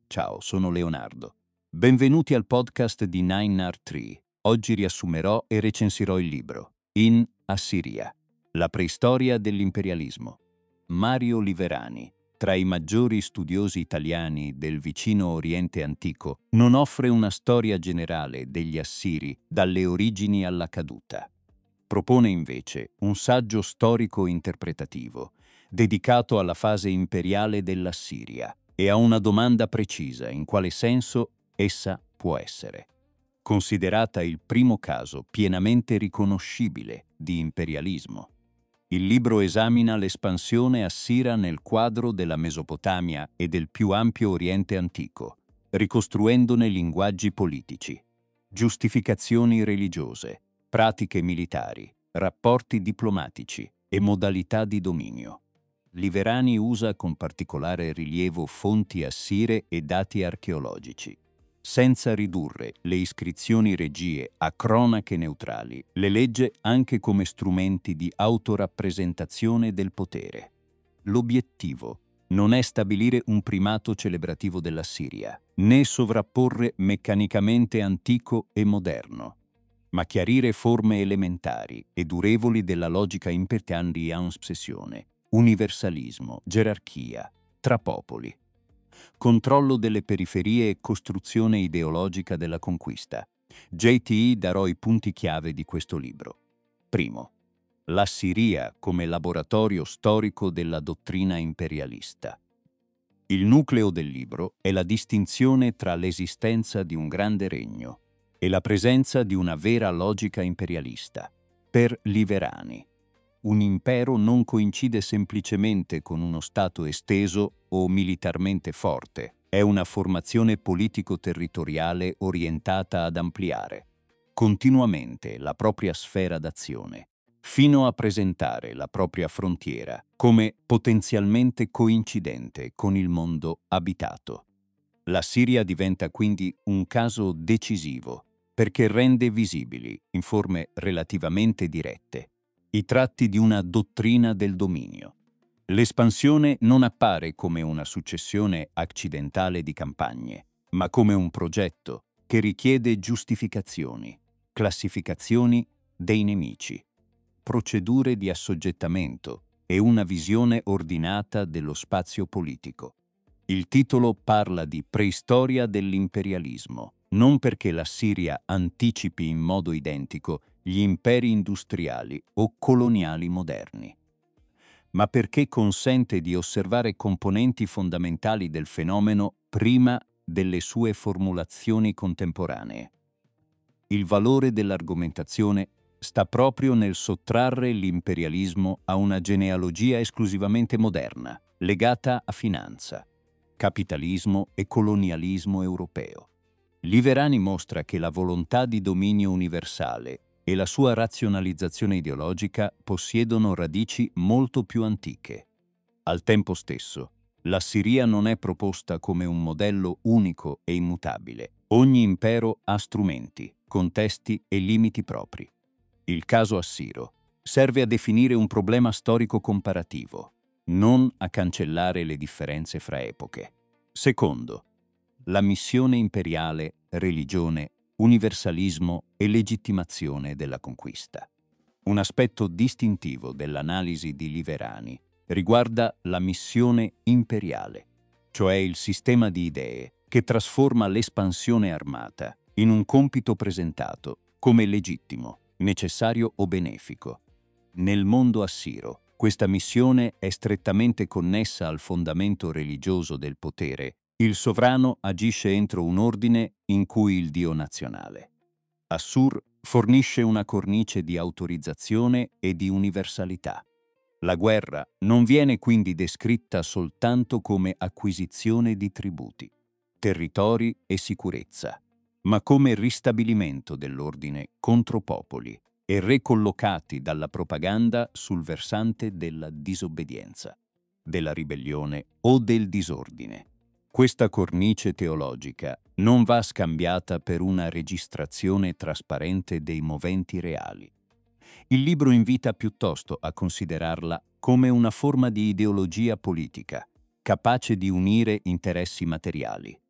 Ciao, sono Leonardo. Benvenuti al podcast di 9R3. Oggi riassumerò e recensirò il libro In Assiria, la preistoria dell'imperialismo. Mario Liverani, tra i maggiori studiosi italiani del vicino Oriente antico, non offre una storia generale degli Assiri dalle origini alla caduta. Propone invece un saggio storico-interpretativo dedicato alla fase imperiale dell'Assiria e a una domanda precisa: in quale senso essa può essere considerata il primo caso pienamente riconoscibile di imperialismo. Il libro esamina l'espansione assira nel quadro della Mesopotamia e del più ampio Oriente antico, ricostruendone linguaggi politici, giustificazioni religiose, pratiche militari, rapporti diplomatici e modalità di dominio. Liverani usa con particolare rilievo fonti assire e dati archeologici, senza ridurre le iscrizioni regie a cronache neutrali. Le legge anche come strumenti di autorappresentazione del potere. L'obiettivo non è stabilire un primato celebrativo dell'Assiria, né sovrapporre meccanicamente antico e moderno, ma chiarire forme elementari e durevoli della logica imperiale di obsessione, universalismo, gerarchia, tra popoli, controllo delle periferie e costruzione ideologica della conquista. JTI darò i punti chiave di questo libro. Primo, l'Assiria come laboratorio storico della dottrina imperialista. Il nucleo del libro è la distinzione tra l'esistenza di un grande regno e la presenza di una vera logica imperialista. Per Liverani, un impero non coincide semplicemente con uno stato esteso o militarmente forte, è una formazione politico-territoriale orientata ad ampliare continuamente la propria sfera d'azione, fino a presentare la propria frontiera come potenzialmente coincidente con il mondo abitato. La Siria diventa quindi un caso decisivo perché rende visibili, in forme relativamente dirette, i tratti di una dottrina del dominio. L'espansione non appare come una successione accidentale di campagne, ma come un progetto che richiede giustificazioni, classificazioni dei nemici, procedure di assoggettamento e una visione ordinata dello spazio politico. Il titolo parla di preistoria dell'imperialismo, non perché la Siria anticipi in modo identico gli imperi industriali o coloniali moderni, ma perché consente di osservare componenti fondamentali del fenomeno prima delle sue formulazioni contemporanee. Il valore dell'argomentazione sta proprio nel sottrarre l'imperialismo a una genealogia esclusivamente moderna, legata a finanza, capitalismo e colonialismo europeo. Liverani mostra che la volontà di dominio universale e la sua razionalizzazione ideologica possiedono radici molto più antiche. Al tempo stesso, l'Assiria non è proposta come un modello unico e immutabile. Ogni impero ha strumenti, contesti e limiti propri. Il caso assiro serve a definire un problema storico comparativo, non a cancellare le differenze fra epoche. Secondo, la missione imperiale, religione, universalismo e legittimazione della conquista. Un aspetto distintivo dell'analisi di Liverani riguarda la missione imperiale, cioè il sistema di idee che trasforma l'espansione armata in un compito presentato come legittimo, necessario o benefico. Nel mondo assiro, questa missione è strettamente connessa al fondamento religioso del potere. Il sovrano agisce entro un ordine in cui il dio nazionale. Assur fornisce una cornice di autorizzazione e di universalità. La guerra non viene quindi descritta soltanto come acquisizione di tributi, territori e sicurezza, ma come ristabilimento dell'ordine contro popoli e recollocati dalla propaganda sul versante della disobbedienza, della ribellione o del disordine. Questa cornice teologica non va scambiata per una registrazione trasparente dei moventi reali. Il libro invita piuttosto a considerarla come una forma di ideologia politica, capace di unire interessi materiali,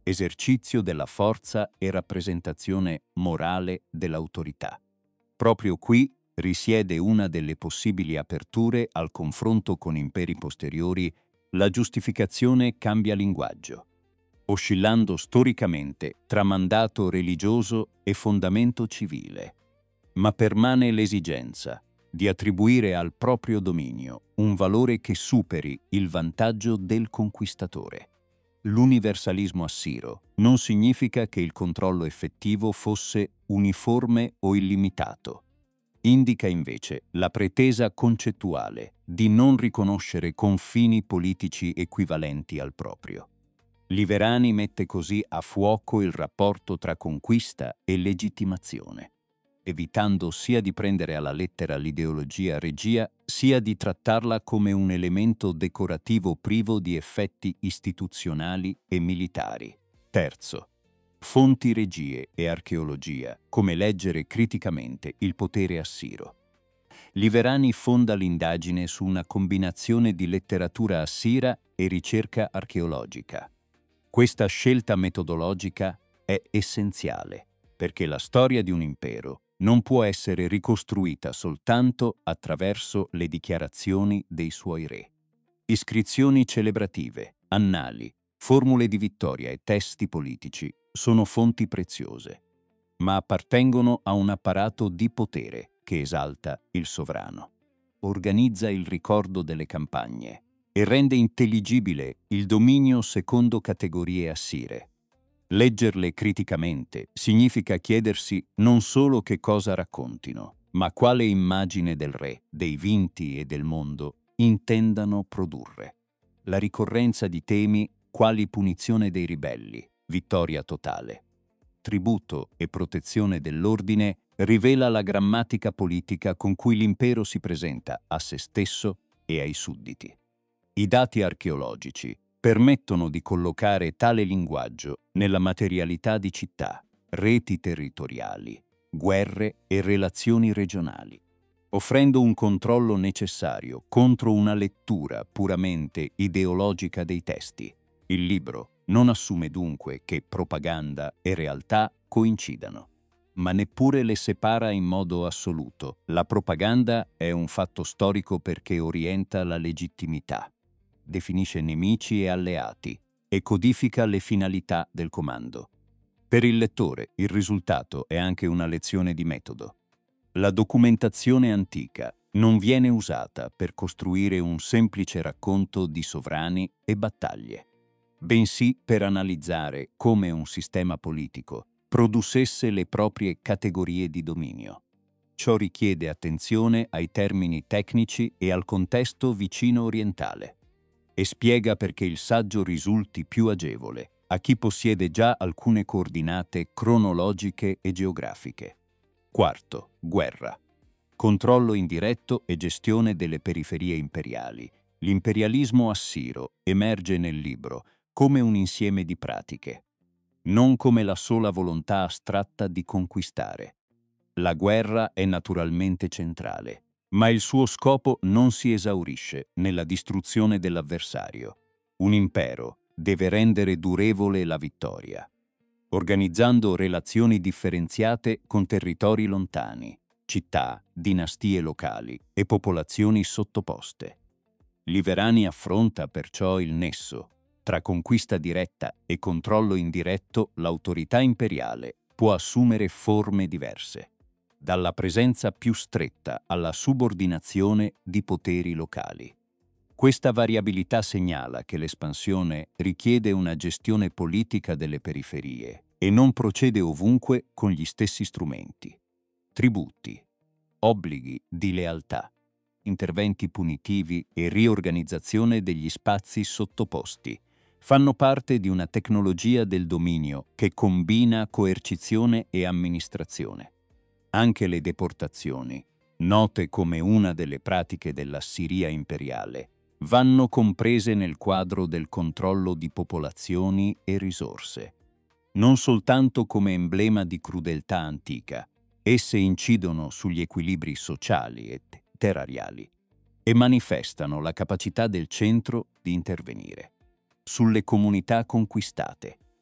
esercizio della forza e rappresentazione morale dell'autorità. Proprio qui risiede una delle possibili aperture al confronto con imperi posteriori. La giustificazione cambia linguaggio, oscillando storicamente tra mandato religioso e fondamento civile. Ma permane l'esigenza di attribuire al proprio dominio un valore che superi il vantaggio del conquistatore. L'universalismo assiro non significa che il controllo effettivo fosse uniforme o illimitato. Indica invece la pretesa concettuale di non riconoscere confini politici equivalenti al proprio. Liverani mette così a fuoco il rapporto tra conquista e legittimazione, evitando sia di prendere alla lettera l'ideologia regia, sia di trattarla come un elemento decorativo privo di effetti istituzionali e militari. Terzo, fonti, regie e archeologia, come leggere criticamente il potere assiro. Liverani fonda l'indagine su una combinazione di letteratura assira e ricerca archeologica. Questa scelta metodologica è essenziale, perché la storia di un impero non può essere ricostruita soltanto attraverso le dichiarazioni dei suoi re. Iscrizioni celebrative, annali, formule di vittoria e testi politici sono fonti preziose, ma appartengono a un apparato di potere che esalta il sovrano, organizza il ricordo delle campagne e rende intelligibile il dominio secondo categorie assire. Leggerle criticamente significa chiedersi non solo che cosa raccontino, ma quale immagine del re, dei vinti e del mondo intendano produrre. La ricorrenza di temi quali punizione dei ribelli, vittoria totale, tributo e protezione dell'ordine rivela la grammatica politica con cui l'impero si presenta a se stesso e ai sudditi. I dati archeologici permettono di collocare tale linguaggio nella materialità di città, reti territoriali, guerre e relazioni regionali, offrendo un controllo necessario contro una lettura puramente ideologica dei testi. Il libro non assume dunque che propaganda e realtà coincidano, ma neppure le separa in modo assoluto. La propaganda è un fatto storico perché orienta la legittimità, definisce nemici e alleati e codifica le finalità del comando. Per il lettore, il risultato è anche una lezione di metodo. La documentazione antica non viene usata per costruire un semplice racconto di sovrani e battaglie, bensì per analizzare come un sistema politico producesse le proprie categorie di dominio. Ciò richiede attenzione ai termini tecnici e al contesto vicino orientale e spiega perché il saggio risulti più agevole a chi possiede già alcune coordinate cronologiche e geografiche. Quarto, guerra. Controllo indiretto e gestione delle periferie imperiali. L'imperialismo assiro emerge nel libro come un insieme di pratiche, non come la sola volontà astratta di conquistare. La guerra è naturalmente centrale, ma il suo scopo non si esaurisce nella distruzione dell'avversario. Un impero deve rendere durevole la vittoria, organizzando relazioni differenziate con territori lontani, città, dinastie locali e popolazioni sottoposte. Liverani affronta perciò il nesso tra conquista diretta e controllo indiretto. L'autorità imperiale può assumere forme diverse, dalla presenza più stretta alla subordinazione di poteri locali. Questa variabilità segnala che l'espansione richiede una gestione politica delle periferie e non procede ovunque con gli stessi strumenti. Tributi, obblighi di lealtà, interventi punitivi e riorganizzazione degli spazi sottoposti fanno parte di una tecnologia del dominio che combina coercizione e amministrazione. Anche le deportazioni, note come una delle pratiche dell'Assiria imperiale, vanno comprese nel quadro del controllo di popolazioni e risorse. Non soltanto come emblema di crudeltà antica, esse incidono sugli equilibri sociali e terrariali e manifestano la capacità del centro di intervenire sulle comunità conquistate.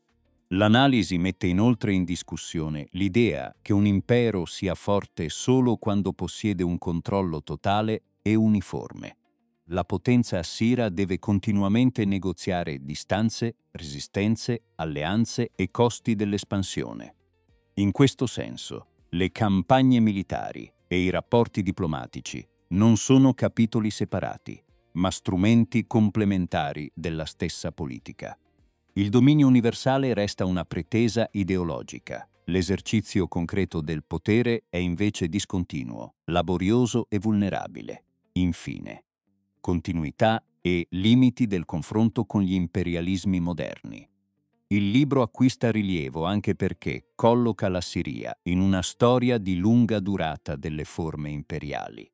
L'analisi mette inoltre in discussione l'idea che un impero sia forte solo quando possiede un controllo totale e uniforme. La potenza assira deve continuamente negoziare distanze, resistenze, alleanze e costi dell'espansione. In questo senso, le campagne militari e i rapporti diplomatici non sono capitoli separati, ma strumenti complementari della stessa politica. Il dominio universale resta una pretesa ideologica. L'esercizio concreto del potere è invece discontinuo, laborioso e vulnerabile. Infine, continuità e limiti del confronto con gli imperialismi moderni. Il libro acquista rilievo anche perché colloca la Siria in una storia di lunga durata delle forme imperiali.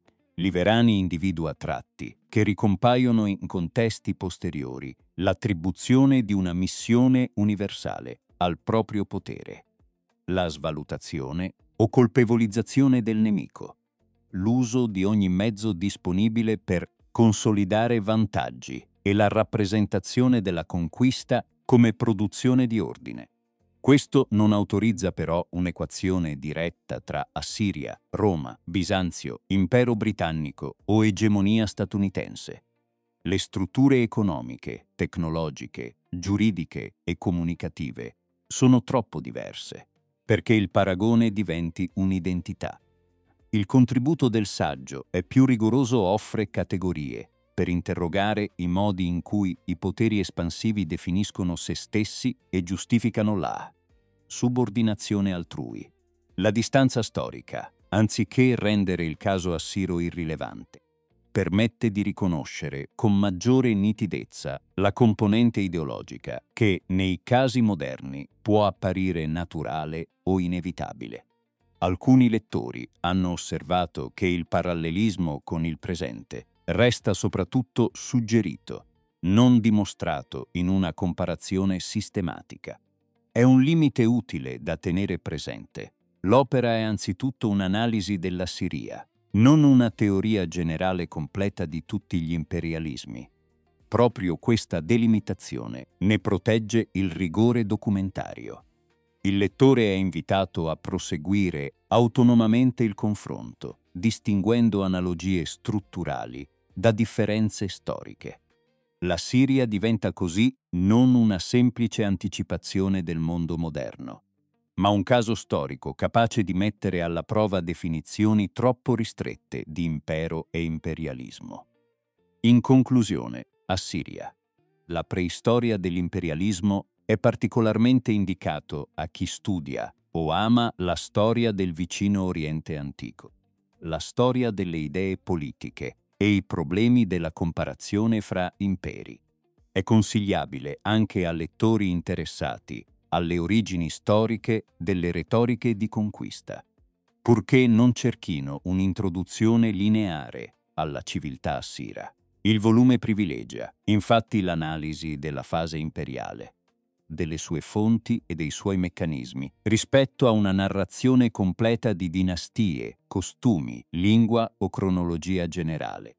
Liverani individua tratti che ricompaiono in contesti posteriori l'attribuzione di una missione universale al proprio potere, la svalutazione o colpevolizzazione del nemico, l'uso di ogni mezzo disponibile per consolidare vantaggi e la rappresentazione della conquista come produzione di ordine. Questo non autorizza però un'equazione diretta tra Assiria, Roma, Bisanzio, Impero britannico o egemonia statunitense. Le strutture economiche, tecnologiche, giuridiche e comunicative sono troppo diverse perché il paragone diventi un'identità. Il contributo del saggio è più rigoroso, offre categorie per interrogare i modi in cui i poteri espansivi definiscono se stessi e giustificano la subordinazione altrui. La distanza storica, anziché rendere il caso assiro irrilevante, permette di riconoscere con maggiore nitidezza la componente ideologica che, nei casi moderni, può apparire naturale o inevitabile. Alcuni lettori hanno osservato che il parallelismo con il presente resta soprattutto suggerito, non dimostrato in una comparazione sistematica. È un limite utile da tenere presente. L'opera è anzitutto un'analisi della Siria, non una teoria generale completa di tutti gli imperialismi. Proprio questa delimitazione ne protegge il rigore documentario. Il lettore è invitato a proseguire autonomamente il confronto, distinguendo analogie strutturali da differenze storiche. La Siria diventa così non una semplice anticipazione del mondo moderno, ma un caso storico capace di mettere alla prova definizioni troppo ristrette di impero e imperialismo. In conclusione, Assiria. La preistoria dell'imperialismo è particolarmente indicato a chi studia o ama la storia del vicino Oriente antico, la storia delle idee politiche e i problemi della comparazione fra imperi. È consigliabile anche a lettori interessati alle origini storiche delle retoriche di conquista, purché non cerchino un'introduzione lineare alla civiltà assira. Il volume privilegia, infatti, l'analisi della fase imperiale, delle sue fonti e dei suoi meccanismi, rispetto a una narrazione completa di dinastie, costumi, lingua o cronologia generale.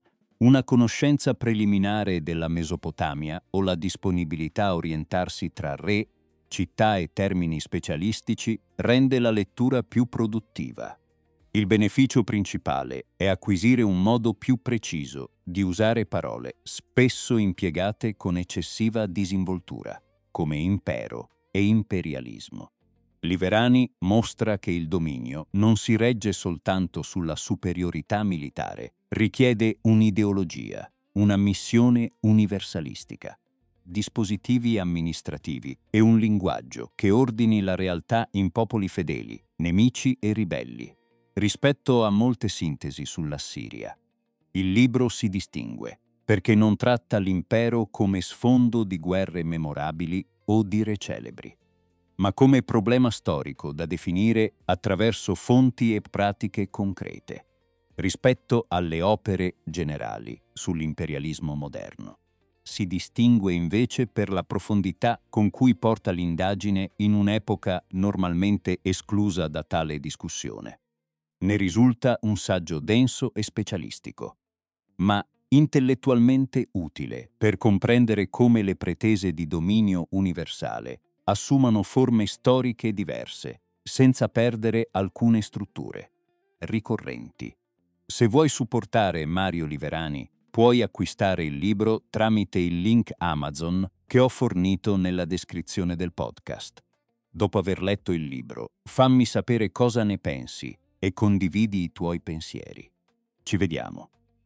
Una conoscenza preliminare della Mesopotamia o la disponibilità a orientarsi tra re, città e termini specialistici rende la lettura più produttiva. Il beneficio principale è acquisire un modo più preciso di usare parole spesso impiegate con eccessiva disinvoltura, come impero e imperialismo. Liverani mostra che il dominio non si regge soltanto sulla superiorità militare, richiede un'ideologia, una missione universalistica, dispositivi amministrativi e un linguaggio che ordini la realtà in popoli fedeli, nemici e ribelli. Rispetto a molte sintesi sulla Siria, il libro si distingue perché non tratta l'impero come sfondo di guerre memorabili o dire celebri, ma come problema storico da definire attraverso fonti e pratiche concrete, rispetto alle opere generali sull'imperialismo moderno. Si distingue invece per la profondità con cui porta l'indagine in un'epoca normalmente esclusa da tale discussione. Ne risulta un saggio denso e specialistico, ma intellettualmente utile per comprendere come le pretese di dominio universale assumano forme storiche diverse, senza perdere alcune strutture ricorrenti. Se vuoi supportare Mario Liverani, puoi acquistare il libro tramite il link Amazon che ho fornito nella descrizione del podcast. Dopo aver letto il libro, fammi sapere cosa ne pensi e condividi i tuoi pensieri. Ci vediamo.